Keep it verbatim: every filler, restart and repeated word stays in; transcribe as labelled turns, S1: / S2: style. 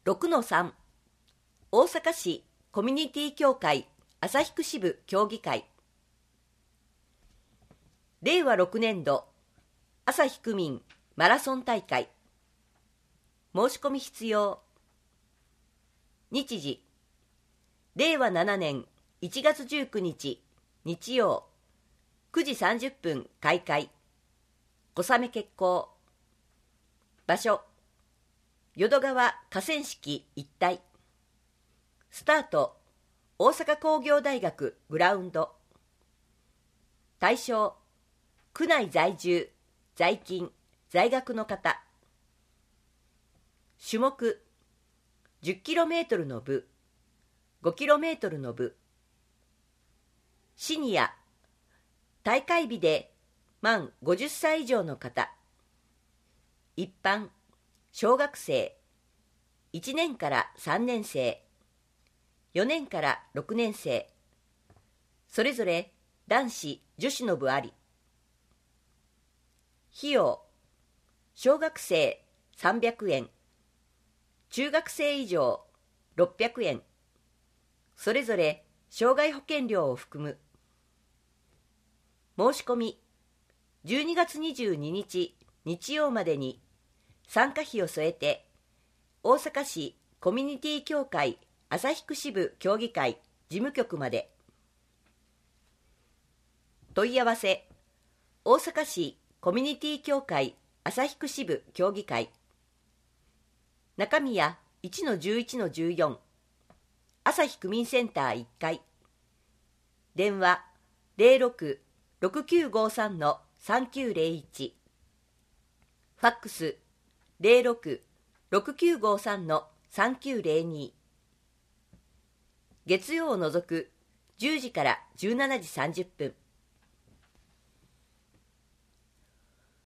S1: ろくのさん 大阪市コミュニティ協会旭区支部協議会れいわろくねんど旭区民マラソン大会申し込み必要。日時れいわななねんいちがつじゅうくにち日曜くじさんじゅっぷん開会小雨決行。場所淀川河川敷一帯。スタート大阪工業大学グラウンド。対象区内在住在勤在学の方。種目 じゅっキロメートル の部 ごキロメートル の部。シニア大会日で満ごじゅっさい以上の方。一般小学生いちねんからさんねんせいよねんからろくねんせいそれぞれ男子女子の部あり。費用小学生さんびゃくえん中学生以上ろっぴゃくえんそれぞれ障害保険料を含む。申し込みじゅうにがつにじゅうににち日曜までに参加費を添えて大阪市コミュニティ協会旭区支部協議会事務局まで。問い合わせ大阪市コミュニティ協会旭区支部協議会中宮 いちのじゅういちのじゅうよん 旭区民センターいっかい。電話 ゼロろく ろくきゅうごさん さんきゅうゼロいち ファックス ゼロろく ろくきゅうごさん さんきゅうゼロに。月曜を除くじゅうじからじゅうしちじさんじゅっぷん。